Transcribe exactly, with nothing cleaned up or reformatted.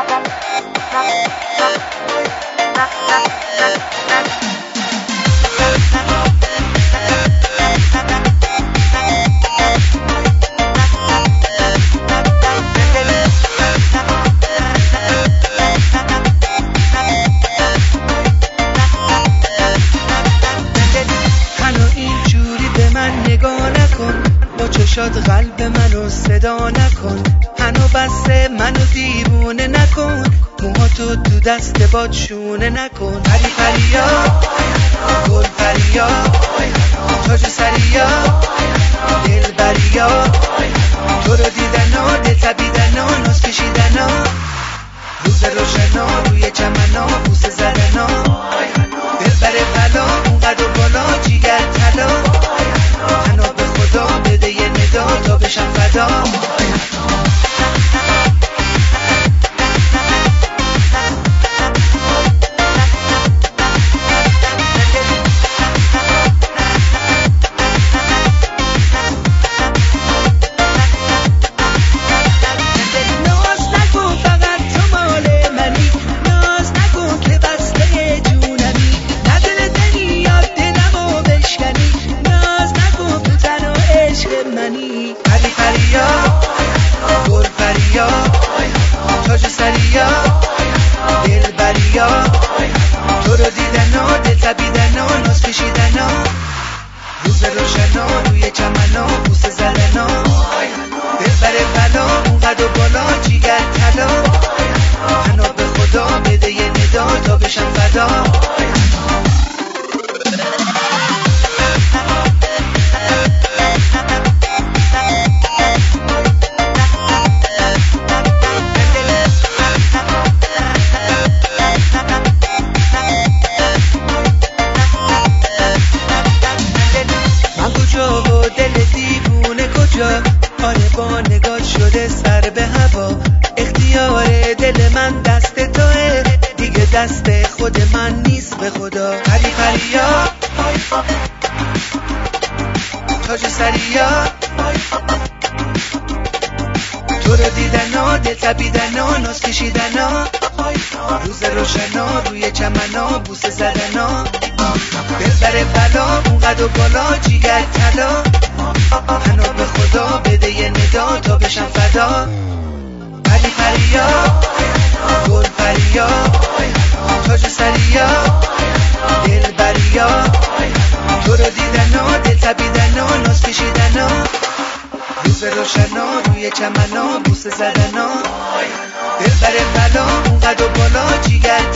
شاد قلب منو صدا نکن، هنو بسته منو دیوونه نکن، موهاتو تو دست باد شونه نکن. پری پریا گل پریا تاج سریا دل بریا، تو رو دیدن ها دل تبیدن ها ناز کشیدن ها، روز روشنا روی چمن ها بوسه زدن ها، دل بره بلا اونقدر بالا جیگر طلا، تنها به خدا بده یه ندا تا بشم فدا. پری پریا گل پریا تاج سریا دل بریا، تو رو دیدن ها دل تبیدن ها ناز کشیدن ها، روز روشنا روی چمن ها بوسه زدن ها، دل بره بلا اونقدر بالا جیگر طلا، تنها به خدا بده یه ندا تا بشم فدا. آره با نگاه شده سر به هوا، اختیار دل من دست توه دیگه، دست خود من نیست به خدا. پری پریا تاج سریا تو رو دیدن ها دل تبیدن ها ناز کشیدن ها، روز روشنا روی چمن ها بوسه زدن ها، دل بره بلا اونقدر بالا جیگر طلا، تنها به خدا بده یه ندا تا بشم فدا. پری پریا گل پریا تاج سریا دل بریا، تو رو دیدن ها دل تبیدن ها ناز کشیدن ها، روز روشنا روی چمن ها بوسه زدن ها، دل بره بلا اونقدر بالا جیگر